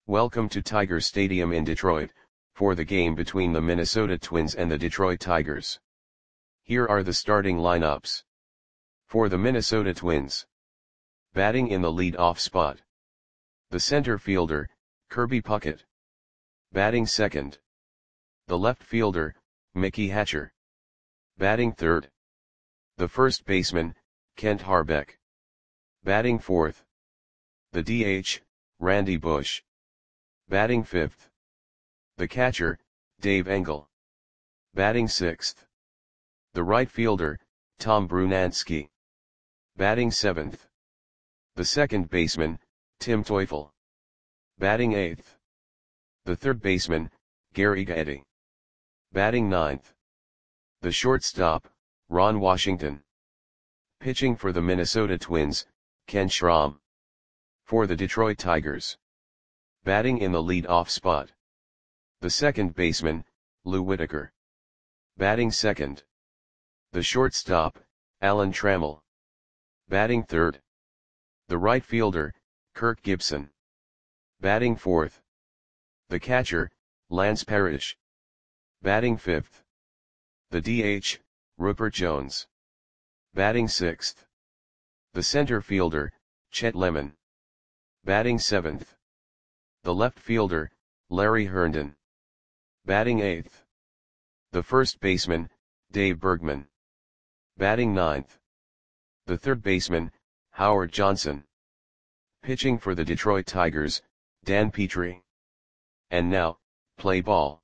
Welcome to Tiger Stadium in Detroit, for the game between the Minnesota Twins and the Detroit Tigers. Here are the starting lineups. For the Minnesota Twins. Batting in the lead-off spot. The center fielder, Kirby Puckett. Batting second. The left fielder, Mickey Hatcher. Batting third. The first baseman, Kent Hrbek. Batting fourth. The DH, Randy Bush. Batting fifth. The catcher, Dave Engel. Batting sixth. The right fielder, Tom Brunansky. Batting seventh. The second baseman, Tim Teufel. Batting eighth. The third baseman, Gary Gaetti. Batting ninth. The shortstop, Ron Washington. Pitching for the Minnesota Twins, Ken Schramm. For the Detroit Tigers. Batting in the lead-off spot. The second baseman, Lou Whitaker. Batting second. The shortstop, Alan Trammell. Batting third. The right fielder, Kirk Gibson. Batting fourth. The catcher, Lance Parrish. Batting fifth. The DH, Rupert Jones. Batting sixth. The center fielder, Chet Lemon. Batting seventh. The left fielder, Larry Herndon. Batting eighth. The first baseman, Dave Bergman. Batting ninth. The third baseman, Howard Johnson. Pitching for the Detroit Tigers, Dan Petrie. And now, play ball.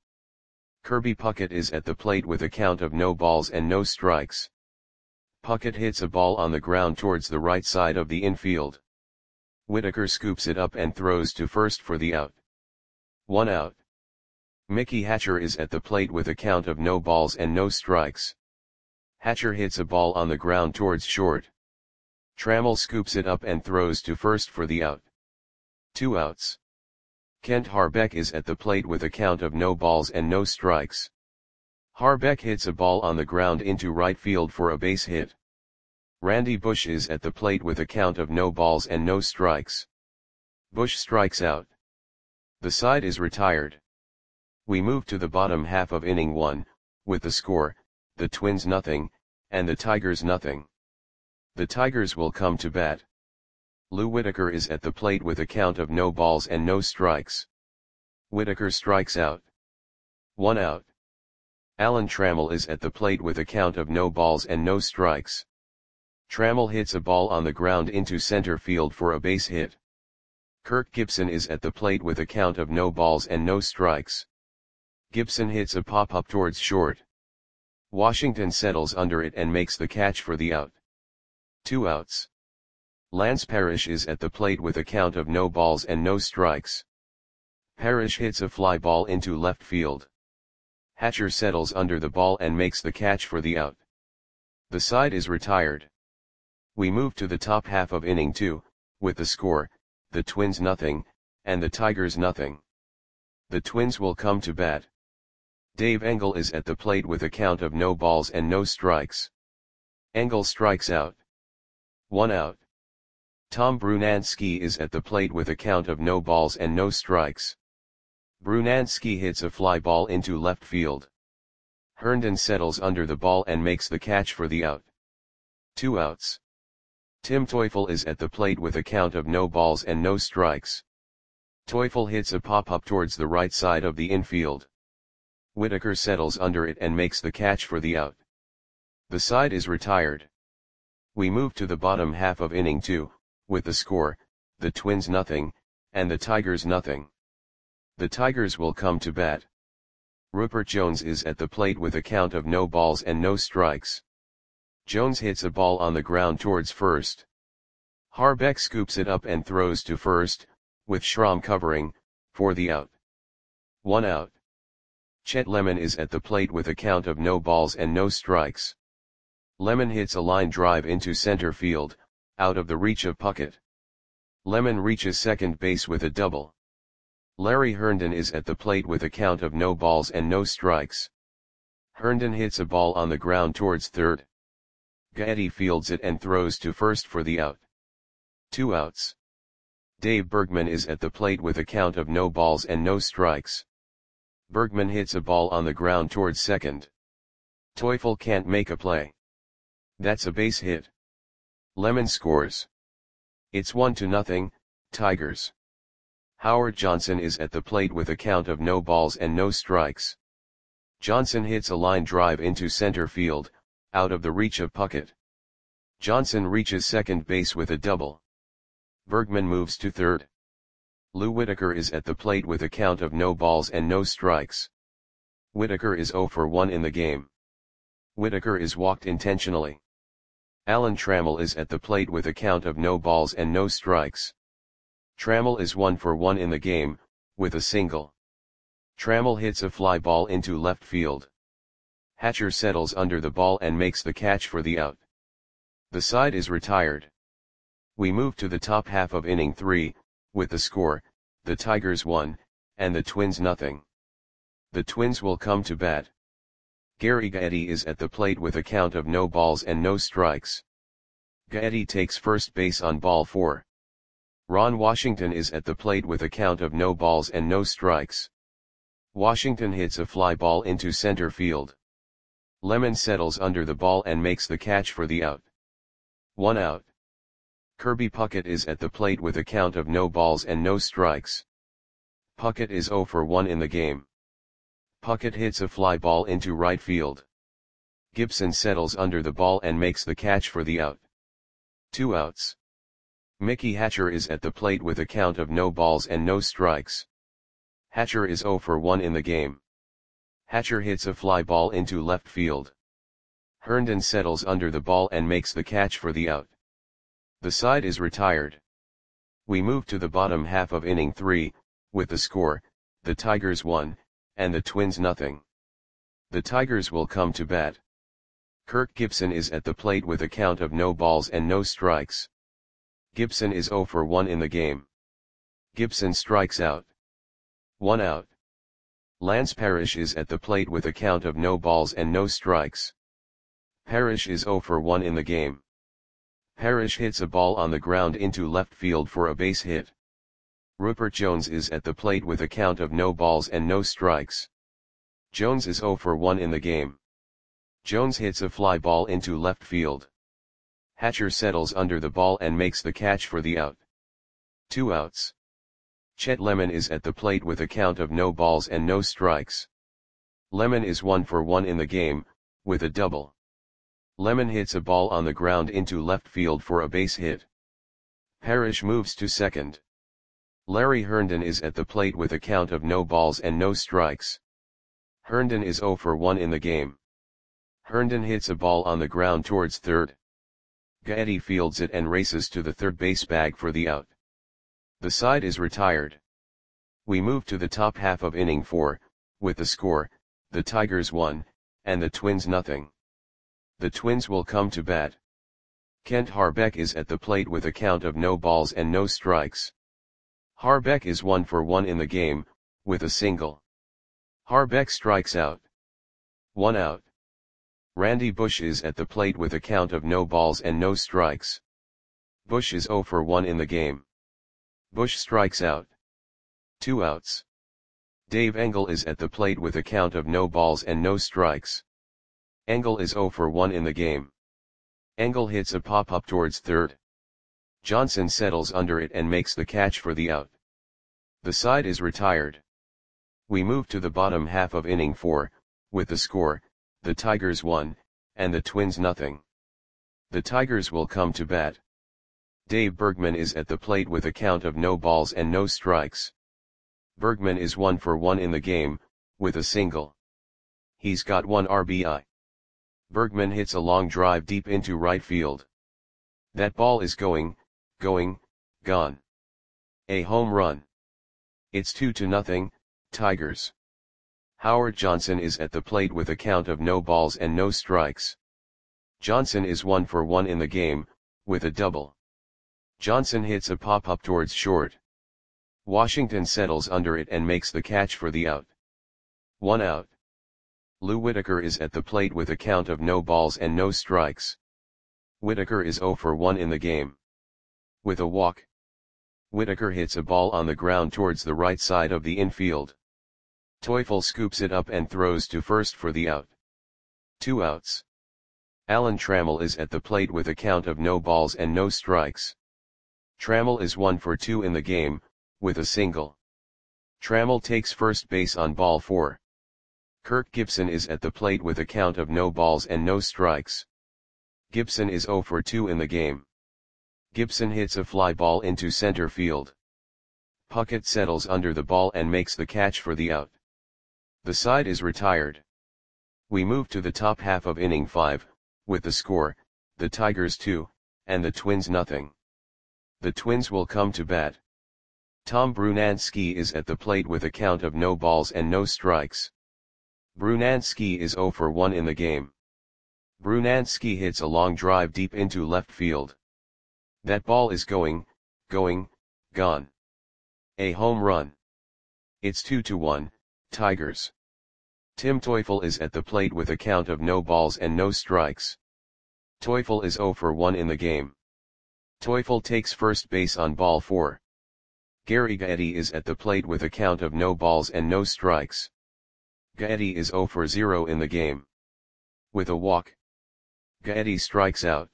Kirby Puckett is at the plate with a count of no balls and no strikes. Puckett hits a ball on the ground towards the right side of the infield. Whitaker scoops it up and throws to first for the out. 1 out. Mickey Hatcher is at the plate with a count of no balls and no strikes. Hatcher hits a ball on the ground towards short. Trammell scoops it up and throws to first for the out. 2 outs. Kent Hrbek is at the plate with a count of no balls and no strikes. Hrbek hits a ball on the ground into right field for a base hit. Randy Bush is at the plate with a count of no balls and no strikes. Bush strikes out. The side is retired. We move to the bottom half of inning 1, with the score, the Twins nothing, and the Tigers nothing. The Tigers will come to bat. Lou Whitaker is at the plate with a count of no balls and no strikes. Whitaker strikes out. 1 out. Alan Trammell is at the plate with a count of no balls and no strikes. Trammell hits a ball on the ground into center field for a base hit. Kirk Gibson is at the plate with a count of no balls and no strikes. Gibson hits a pop-up towards short. Washington settles under it and makes the catch for the out. 2 outs. Lance Parrish is at the plate with a count of no balls and no strikes. Parrish hits a fly ball into left field. Hatcher settles under the ball and makes the catch for the out. The side is retired. We move to the top half of inning 2, with the score, the Twins nothing, and the Tigers nothing. The Twins will come to bat. Dave Engel is at the plate with a count of no balls and no strikes. Engel strikes out. 1 out. Tom Brunansky is at the plate with a count of no balls and no strikes. Brunansky hits a fly ball into left field. Herndon settles under the ball and makes the catch for the out. 2 outs. Tim Teufel is at the plate with a count of no balls and no strikes. Teufel hits a pop-up towards the right side of the infield. Whitaker settles under it and makes the catch for the out. The side is retired. We move to the bottom half of inning 2, with the score, the Twins nothing, and the Tigers nothing. The Tigers will come to bat. Rupert Jones is at the plate with a count of no balls and no strikes. Jones hits a ball on the ground towards first. Hrbek scoops it up and throws to first, with Schramm covering, for the out. 1 out. Chet Lemon is at the plate with a count of no balls and no strikes. Lemon hits a line drive into center field, out of the reach of Puckett. Lemon reaches second base with a double. Larry Herndon is at the plate with a count of no balls and no strikes. Herndon hits a ball on the ground towards third. Gaetti fields it and throws to first for the out. 2 outs. Dave Bergman is at the plate with a count of no balls and no strikes. Bergman hits a ball on the ground towards second. Teufel can't make a play. That's a base hit. Lemon scores. It's 1-0, Tigers. Howard Johnson is at the plate with a count of no balls and no strikes. Johnson hits a line drive into center field, out of the reach of Puckett. Johnson reaches second base with a double. Bergman moves to third. Lou Whitaker is at the plate with a count of no balls and no strikes. Whitaker is 0 for 1 in the game. Whitaker is walked intentionally. Alan Trammell is at the plate with a count of no balls and no strikes. Trammell is 1 for 1 in the game, with a single. Trammell hits a fly ball into left field. Hatcher settles under the ball and makes the catch for the out. The side is retired. We move to the top half of inning 3, with the score, the Tigers 1, and the Twins nothing. The Twins will come to bat. Gary Gaetti is at the plate with a count of no balls and no strikes. Gaetti takes first base on ball 4. Ron Washington is at the plate with a count of no balls and no strikes. Washington hits a fly ball into center field. Lemon settles under the ball and makes the catch for the out. 1 out. Kirby Puckett is at the plate with a count of no balls and no strikes. Puckett is 0 for 1 in the game. Puckett hits a fly ball into right field. Gibson settles under the ball and makes the catch for the out. 2 outs. Mickey Hatcher is at the plate with a count of no balls and no strikes. Hatcher is 0 for 1 in the game. Hatcher hits a fly ball into left field. Herndon settles under the ball and makes the catch for the out. The side is retired. We move to the bottom half of inning 3, with the score, the Tigers 1, and the Twins nothing. The Tigers will come to bat. Kirk Gibson is at the plate with a count of no balls and no strikes. Gibson is 0 for 1 in the game. Gibson strikes out. 1 out. Lance Parrish is at the plate with a count of no balls and no strikes. Parrish is 0 for 1 in the game. Parrish hits a ball on the ground into left field for a base hit. Rupert Jones is at the plate with a count of no balls and no strikes. Jones is 0 for 1 in the game. Jones hits a fly ball into left field. Hatcher settles under the ball and makes the catch for the out. 2 outs. Chet Lemon is at the plate with a count of no balls and no strikes. Lemon is 1 for 1 in the game, with a double. Lemon hits a ball on the ground into left field for a base hit. Parrish moves to second. Larry Herndon is at the plate with a count of no balls and no strikes. Herndon is 0 for 1 in the game. Herndon hits a ball on the ground towards third. Gaetti fields it and races to the third base bag for the out. The side is retired. We move to the top half of inning 4, with the score, the Tigers 1, and the Twins nothing. The Twins will come to bat. Kent Harbeck is at the plate with a count of no balls and no strikes. Harbeck is 1 for 1 in the game, with a single. Harbeck strikes out. 1 out. Randy Bush is at the plate with a count of no balls and no strikes. Bush is 0 for 1 in the game. Bush strikes out. 2 outs. Dave Engel is at the plate with a count of no balls and no strikes. Engel is 0 for 1 in the game. Engel hits a pop-up towards third. Johnson settles under it and makes the catch for the out. The side is retired. We move to the bottom half of inning 4, with the score, the Tigers 1, and the Twins nothing. The Tigers will come to bat. Dave Bergman is at the plate with a count of no balls and no strikes. Bergman is 1 for 1 in the game, with a single. He's got 1 RBI. Bergman hits a long drive deep into right field. That ball is gone. A home run. It's 2-0, Tigers. Howard Johnson is at the plate with a count of no balls and no strikes. Johnson is 1 for 1 in the game, with a double. Johnson hits a pop-up towards short. Washington settles under it and makes the catch for the out. 1 out. Lou Whitaker is at the plate with a count of no balls and no strikes. Whitaker is 0 for 1 in the game. With a walk. Whitaker hits a ball on the ground towards the right side of the infield. Teufel scoops it up and throws to first for the out. 2 outs. Alan Trammell is at the plate with a count of no balls and no strikes. Trammell is 1 for 2 in the game, with a single. Trammell takes first base on ball 4. Kirk Gibson is at the plate with a count of no balls and no strikes. Gibson is 0 for 2 in the game. Gibson hits a fly ball into center field. Puckett settles under the ball and makes the catch for the out. The side is retired. We move to the top half of inning 5, with the score, the Tigers 2, and the Twins nothing. The Twins will come to bat. Tom Brunansky is at the plate with a count of no balls and no strikes. Brunansky is 0 for 1 in the game. Brunansky hits a long drive deep into left field. That ball is gone. A home run. It's 2-1, Tigers. Tim Teufel is at the plate with a count of no balls and no strikes. Teufel is 0 for 1 in the game. Teufel takes first base on ball 4. Gary Gaetti is at the plate with a count of no balls and no strikes. Gaetti is 0 for 0 in the game. With a walk, Gaetti strikes out.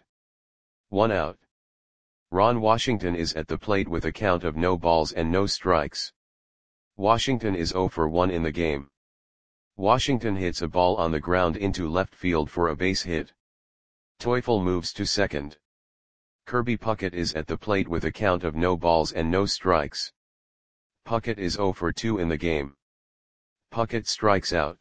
1 out. Ron Washington is at the plate with a count of no balls and no strikes. Washington is 0 for 1 in the game. Washington hits a ball on the ground into left field for a base hit. Teufel moves to second. Kirby Puckett is at the plate with a count of no balls and no strikes. Puckett is 0 for 2 in the game. Puckett strikes out.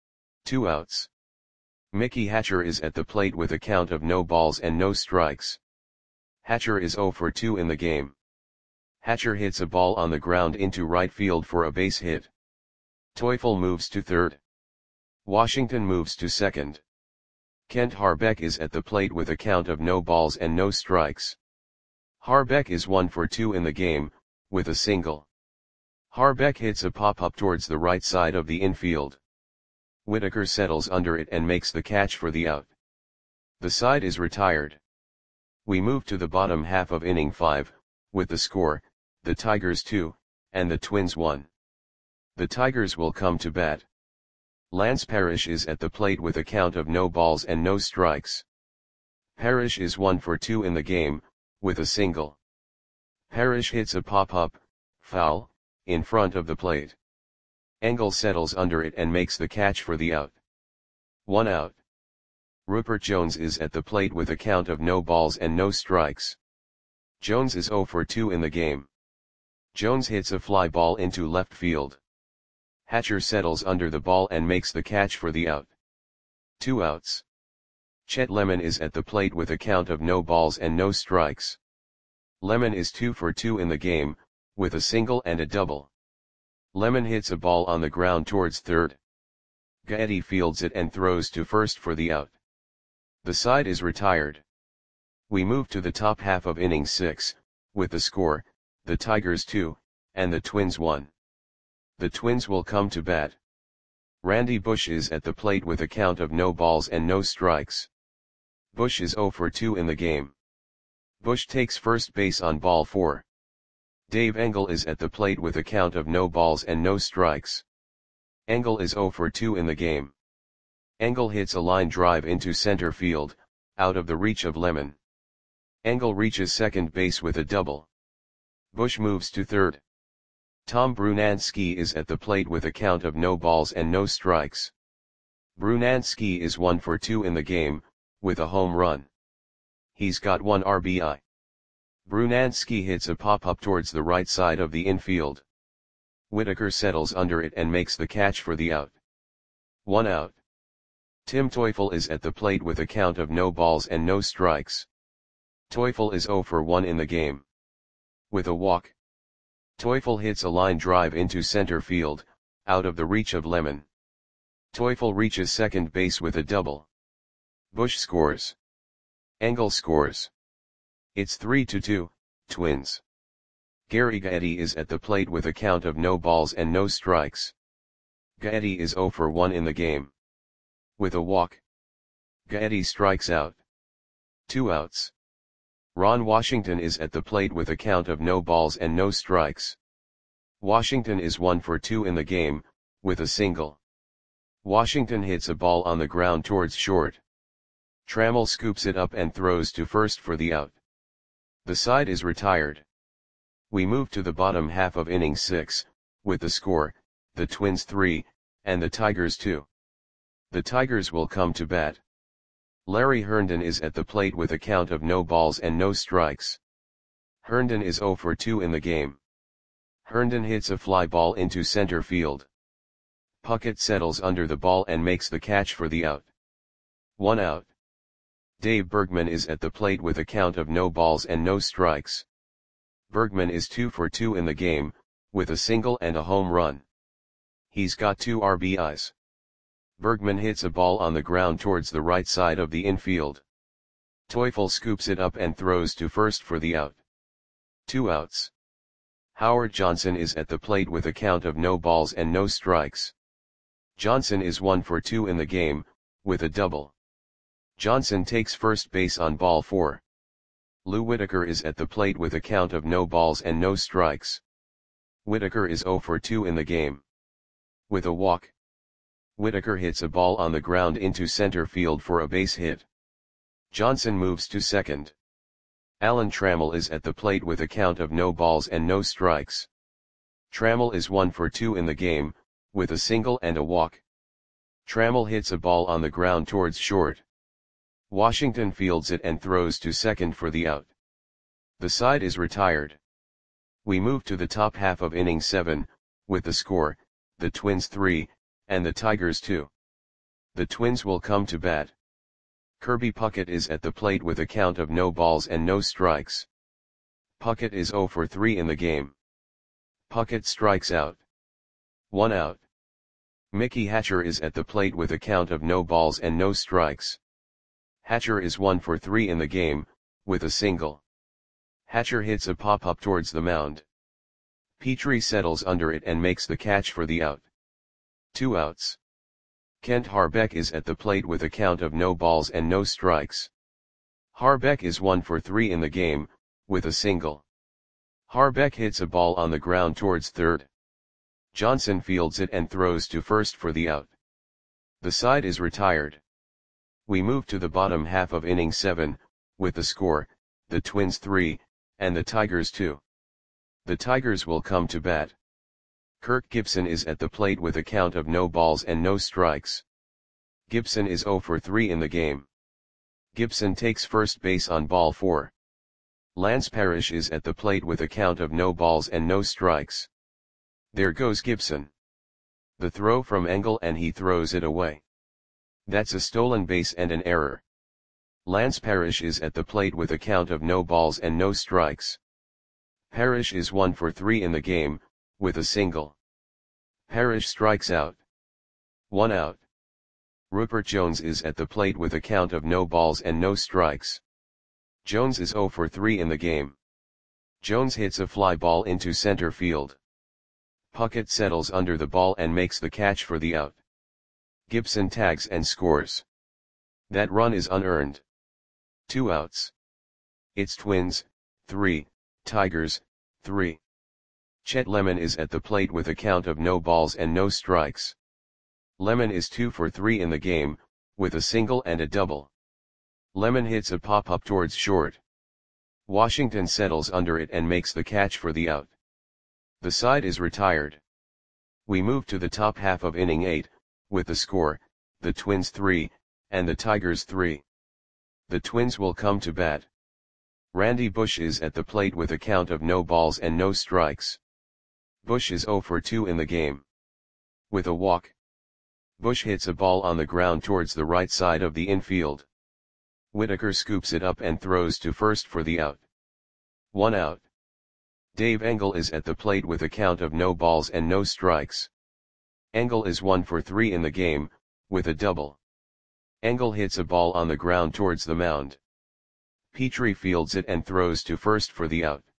2 outs. Mickey Hatcher is at the plate with a count of no balls and no strikes. Hatcher is 0 for 2 in the game. Hatcher hits a ball on the ground into right field for a base hit. Teufel moves to third. Washington moves to second. Kent Harbeck is at the plate with a count of no balls and no strikes. Harbeck is 1 for 2 in the game, with a single. Harbeck hits a pop-up towards the right side of the infield. Whitaker settles under it and makes the catch for the out. The side is retired. We move to the bottom half of inning 5, with the score, the Tigers 2, and the Twins 1. The Tigers will come to bat. Lance Parrish is at the plate with a count of no balls and no strikes. Parrish is 1 for 2 in the game, with a single. Parrish hits a pop-up, foul, in front of the plate. Engel settles under it and makes the catch for the out. 1 out. Rupert Jones is at the plate with a count of no balls and no strikes. Jones is 0 for 2 in the game. Jones hits a fly ball into left field. Hatcher settles under the ball and makes the catch for the out. 2 outs. Chet Lemon is at the plate with a count of no balls and no strikes. Lemon is 2 for 2 in the game, with a single and a double. Lemon hits a ball on the ground towards third. Gaetti fields it and throws to first for the out. The side is retired. We move to the top half of inning 6, with the score, the Tigers 2, and the Twins 1. The Twins will come to bat. Randy Bush is at the plate with a count of no balls and no strikes. Bush is 0 for 2 in the game. Bush takes first base on ball 4. Dave Engel is at the plate with a count of no balls and no strikes. Engel is 0 for 2 in the game. Engel hits a line drive into center field, out of the reach of Lemon. Engel reaches second base with a double. Bush moves to third. Tom Brunansky is at the plate with a count of no balls and no strikes. Brunansky is 1 for 2 in the game, with a home run. He's got 1 RBI. Brunansky hits a pop-up towards the right side of the infield. Whitaker settles under it and makes the catch for the out. 1 out. Tim Teufel is at the plate with a count of no balls and no strikes. Teufel is 0 for 1 in the game. With a walk, Teufel hits a line drive into center field, out of the reach of Lemon. Teufel reaches second base with a double. Bush scores. Engel scores. It's 3-2, Twins. Gary Gaetti is at the plate with a count of no balls and no strikes. Gaetti is 0 for 1 in the game. With a walk, Gaetti strikes out. 2 outs. Ron Washington is at the plate with a count of no balls and no strikes. Washington is 1 for 2 in the game, with a single. Washington hits a ball on the ground towards short. Trammell scoops it up and throws to first for the out. The side is retired. We move to the bottom half of inning 6, with the score, the Twins 3, and the Tigers 2. The Tigers will come to bat. Larry Herndon is at the plate with a count of no balls and no strikes. Herndon is 0 for 2 in the game. Herndon hits a fly ball into center field. Puckett settles under the ball and makes the catch for the out. 1 out. Dave Bergman is at the plate with a count of no balls and no strikes. Bergman is 2 for 2 in the game, with a single and a home run. He's got 2 RBIs. Bergman hits a ball on the ground towards the right side of the infield. Teufel scoops it up and throws to first for the out. 2 outs. Howard Johnson is at the plate with a count of no balls and no strikes. Johnson is 1 for 2 in the game, with a double. Johnson takes first base on ball 4. Lou Whitaker is at the plate with a count of no balls and no strikes. Whitaker is 0 for 2 in the game. With a walk. Whitaker hits a ball on the ground into center field for a base hit. Johnson moves to second. Alan Trammell is at the plate with a count of no balls and no strikes. Trammell is 1 for 2 in the game, with a single and a walk. Trammell hits a ball on the ground towards short. Washington fields it and throws to second for the out. The side is retired. We move to the top half of inning 7, with the score, the Twins 3, and the Tigers 2. The Twins will come to bat. Kirby Puckett is at the plate with a count of no balls and no strikes. Puckett is 0 for 3 in the game. Puckett strikes out. 1 out. Mickey Hatcher is at the plate with a count of no balls and no strikes. Hatcher is 1 for 3 in the game, with a single. Hatcher hits a pop-up towards the mound. Petrie settles under it and makes the catch for the out. 2 outs. Kent Harbeck is at the plate with a count of no balls and no strikes. Harbeck is 1 for 3 in the game, with a single. Harbeck hits a ball on the ground towards third. Johnson fields it and throws to first for the out. The side is retired. We move to the bottom half of inning 7, with the score, the Twins 3, and the Tigers 2. The Tigers will come to bat. Kirk Gibson is at the plate with a count of no balls and no strikes. Gibson is 0 for 3 in the game. Gibson takes first base on ball 4. Lance Parrish is at the plate with a count of no balls and no strikes. There goes Gibson. The throw from Engel and he throws it away. That's a stolen base and an error. Lance Parrish is at the plate with a count of no balls and no strikes. Parrish is 1 for 3 in the game, with a single. Parrish strikes out. 1 out. Rupert Jones is at the plate with a count of no balls and no strikes. Jones is 0 for 3 in the game. Jones hits a fly ball into center field. Puckett settles under the ball and makes the catch for the out. Gibson tags and scores. That run is unearned. 2 outs. It's Twins, 3, Tigers, 3. Chet Lemon is at the plate with a count of no balls and no strikes. Lemon is 2 for 3 in the game, with a single and a double. Lemon hits a pop-up towards short. Washington settles under it and makes the catch for the out. The side is retired. We move to the top half of inning 8, with the score, the Twins 3, and the Tigers 3. The Twins will come to bat. Randy Bush is at the plate with a count of no balls and no strikes. Bush is 0 for 2 in the game. With a walk. Bush hits a ball on the ground towards the right side of the infield. Whitaker scoops it up and throws to first for the out. 1 out. Dave Engel is at the plate with a count of no balls and no strikes. Engel is 1 for 3 in the game, with a double. Engel hits a ball on the ground towards the mound. Petrie fields it and throws to first for the out.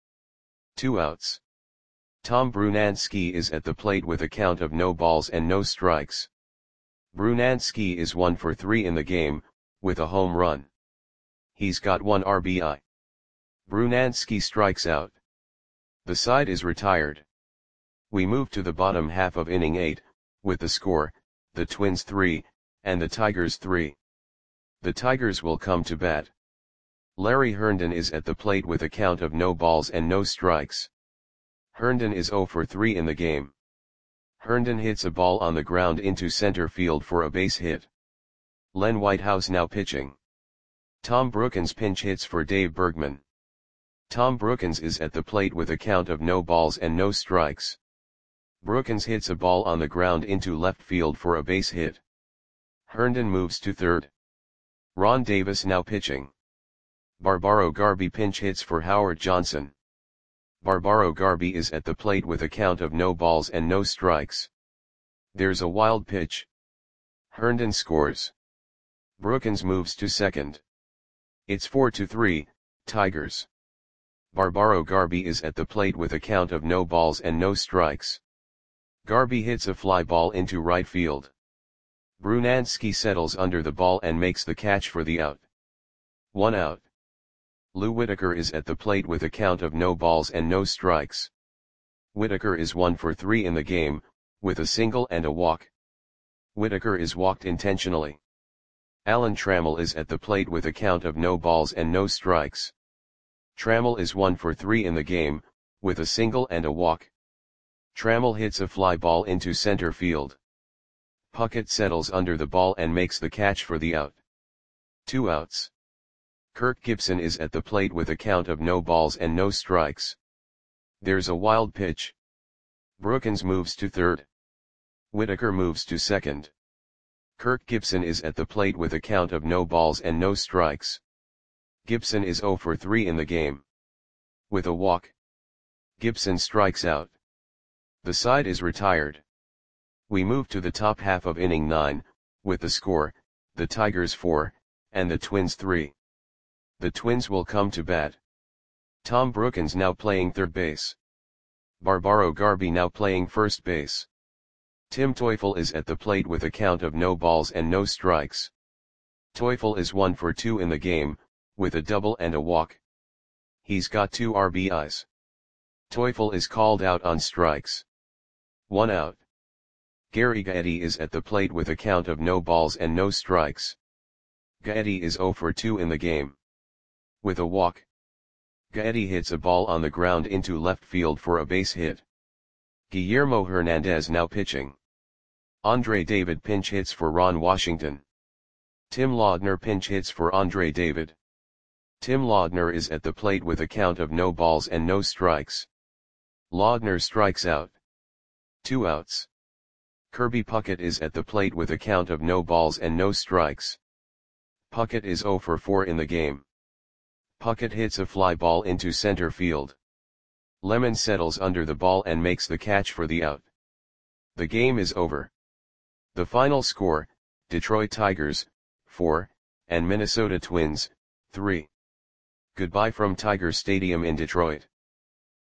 2 outs. Tom Brunansky is at the plate with a count of no balls and no strikes. Brunansky is 1 for 3 in the game, with a home run. He's got 1 RBI. Brunansky strikes out. The side is retired. We move to the bottom half of inning 8, with the score, the Twins 3, and the Tigers 3. The Tigers will come to bat. Larry Herndon is at the plate with a count of no balls and no strikes. Herndon is 0 for 3 in the game. Herndon hits a ball on the ground into center field for a base hit. Len Whitehouse now pitching. Tom Brookens pinch hits for Dave Bergman. Tom Brookens is at the plate with a count of no balls and no strikes. Brookens hits a ball on the ground into left field for a base hit. Herndon moves to third. Ron Davis now pitching. Barbaro Garby pinch hits for Howard Johnson. Barbaro Garby is at the plate with a count of no balls and no strikes. There's a wild pitch. Herndon scores. Brookens moves to second. It's 4-3, Tigers. Barbaro Garby is at the plate with a count of no balls and no strikes. Garby hits a fly ball into right field. Brunansky settles under the ball and makes the catch for the out. 1 out. Lou Whitaker is at the plate with a count of no balls and no strikes. Whitaker is 1 for 3 in the game, with a single and a walk. Whitaker is walked intentionally. Alan Trammell is at the plate with a count of no balls and no strikes. Trammell is 1 for 3 in the game, with a single and a walk. Trammell hits a fly ball into center field. Puckett settles under the ball and makes the catch for the out. 2 outs. Kirk Gibson is at the plate with a count of no balls and no strikes. There's a wild pitch. Brookens moves to third. Whitaker moves to second. Kirk Gibson is at the plate with a count of no balls and no strikes. Gibson is 0 for 3 in the game. With a walk, Gibson strikes out. The side is retired. We move to the top half of inning 9, with the score, the Tigers 4, and the Twins 3. The Twins will come to bat. Tom Brookens now playing third base. Barbaro Garby now playing first base. Tim Teufel is at the plate with a count of no balls and no strikes. Teufel is 1 for 2 in the game, with a double and a walk. He's got 2 RBIs. Teufel is called out on strikes. 1 out. Gary Gaetti is at the plate with a count of no balls and no strikes. Gaetti is 0 for 2 in the game. With a walk, Gaetti hits a ball on the ground into left field for a base hit. Guillermo Hernandez now pitching. Andre David pinch hits for Ron Washington. Tim Laudner pinch hits for Andre David. Tim Laudner is at the plate with a count of no balls and no strikes. Laudner strikes out. 2 outs. Kirby Puckett is at the plate with a count of no balls and no strikes. Puckett is 0 for 4 in the game. Puckett hits a fly ball into center field. Lemon settles under the ball and makes the catch for the out. The game is over. The final score, Detroit Tigers, 4, and Minnesota Twins, 3. Goodbye from Tiger Stadium in Detroit.